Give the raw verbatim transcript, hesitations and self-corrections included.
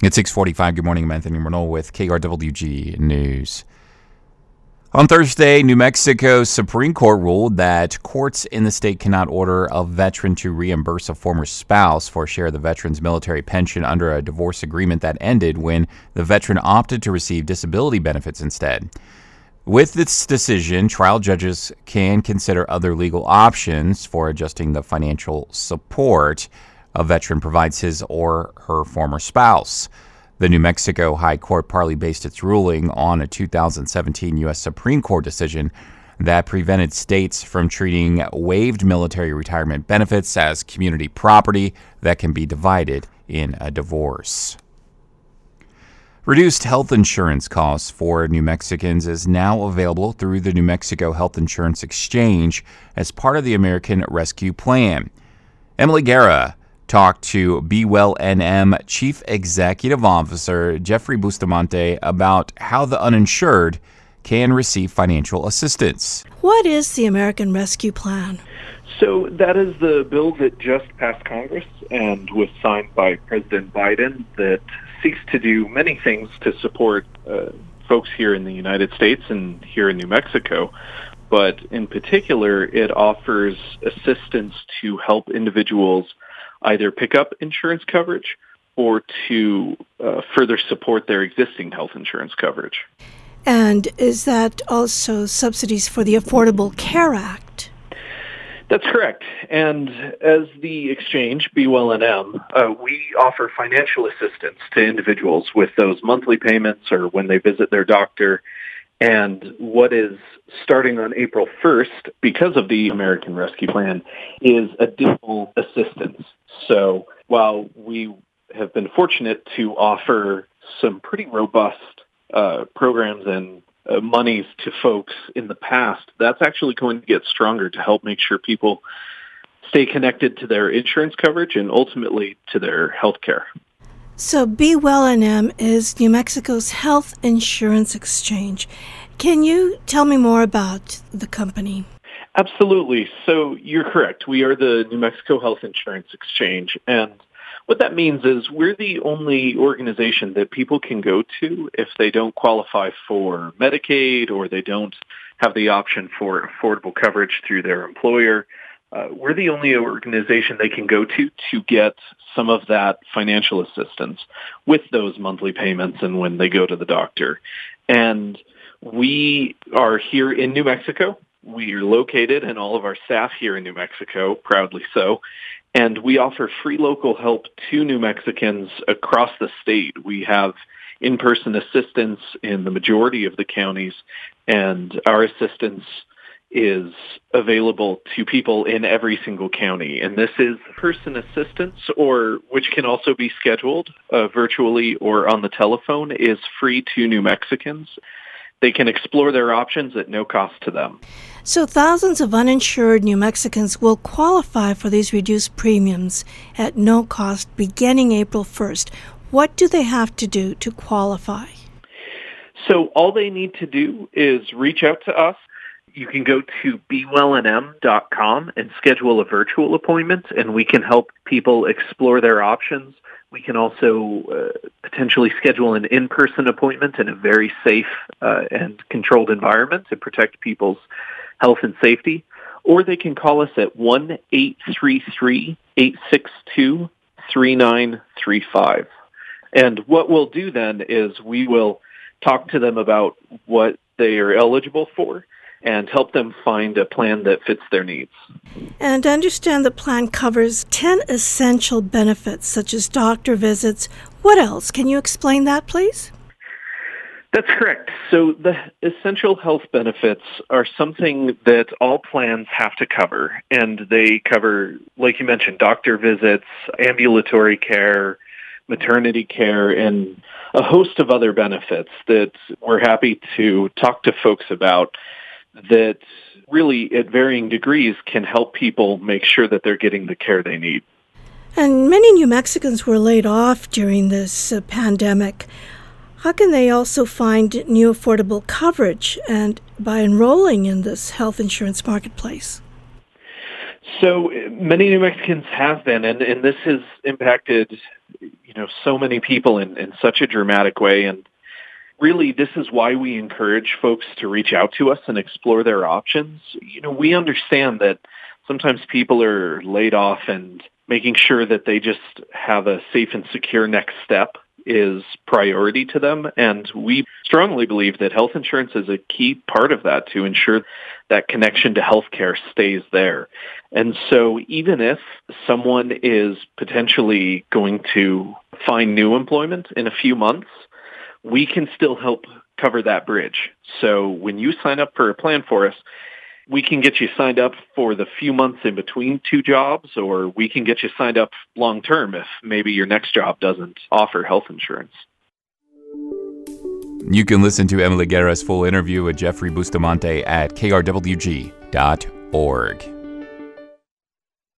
It's six forty-five. Good morning. I'm Anthony Renault with K R W G News. On Thursday, New Mexico's Supreme Court ruled that courts in the state cannot order a veteran to reimburse a former spouse for a share of the veteran's military pension under a divorce agreement that ended when the veteran opted to receive disability benefits instead. With this decision, trial judges can consider other legal options for adjusting the financial support a veteran provides his or her former spouse. The New Mexico High Court partly based its ruling on a two thousand seventeen U S Supreme Court decision that prevented states from treating waived military retirement benefits as community property that can be divided in a divorce. Reduced health insurance costs for New Mexicans is now available through the New Mexico Health Insurance Exchange as part of the American Rescue Plan. Emily Guerra talked to Be Well N M Chief Executive Officer Jeffrey Bustamante about how the uninsured can receive financial assistance. What is the American Rescue Plan? So that is the bill that just passed Congress and was signed by President Biden that seeks to do many things to support uh, folks here in the United States and here in New Mexico. But in particular, it offers assistance to help individuals either pick up insurance coverage or to uh, further support their existing health insurance coverage. And is that also subsidies for the Affordable Care Act? That's correct. And as the exchange, Be Well N M, uh, we offer financial assistance to individuals with those monthly payments or when they visit their doctor. And what is starting on April first, because of the American Rescue Plan, is additional assistance. So while we have been fortunate to offer some pretty robust uh, programs and uh, monies to folks in the past, that's actually going to get stronger to help make sure people stay connected to their insurance coverage and ultimately to their health care. So Be Well N M is New Mexico's health insurance exchange. Can you tell me more about the company? Absolutely. So you're correct. We are the New Mexico Health Insurance Exchange. And what that means is we're the only organization that people can go to if they don't qualify for Medicaid or they don't have the option for affordable coverage through their employer. Uh, we're the only organization they can go to to get some of that financial assistance with those monthly payments and when they go to the doctor. And we are here in New Mexico. We are located, and all of our staff here in New Mexico, proudly so, and we offer free local help to New Mexicans across the state. We have in-person assistance in the majority of the counties, and our assistance is available to people in every single county. And this is person assistance, or which can also be scheduled uh, virtually or on the telephone, is free to New Mexicans. They can explore their options at no cost to them. So thousands of uninsured New Mexicans will qualify for these reduced premiums at no cost beginning April first. What do they have to do to qualify? So all they need to do is reach out to us. You can go to be well n m dot com and schedule a virtual appointment, and we can help people explore their options. We can also uh, potentially schedule an in-person appointment in a very safe uh, and controlled environment to protect people's health and safety. Or they can call us at one eight three three, eight six two, three nine three five. And what we'll do then is we will talk to them about what they are eligible for and help them find a plan that fits their needs. And I understand the plan covers ten essential benefits, such as doctor visits. What else? Can you explain that, please? That's correct. So the essential health benefits are something that all plans have to cover, and they cover, like you mentioned, doctor visits, ambulatory care, maternity care, and a host of other benefits that we're happy to talk to folks about that really, at varying degrees, can help people make sure that they're getting the care they need. And many New Mexicans were laid off during this uh, pandemic. How can they also find new affordable coverage and by enrolling in this health insurance marketplace? So many New Mexicans have been, and, and this has impacted you know, so many people in, in such a dramatic way. And really, this is why we encourage folks to reach out to us and explore their options. You know, we understand that sometimes people are laid off, and making sure that they just have a safe and secure next step is priority to them. And we strongly believe that health insurance is a key part of that to ensure that connection to healthcare stays there. And so even if someone is potentially going to find new employment in a few months, we can still help cover that bridge. So when you sign up for a plan for us, we can get you signed up for the few months in between two jobs, or we can get you signed up long term if maybe your next job doesn't offer health insurance. You can listen to Emily Guerra's full interview with Jeffrey Bustamante at K R W G dot org.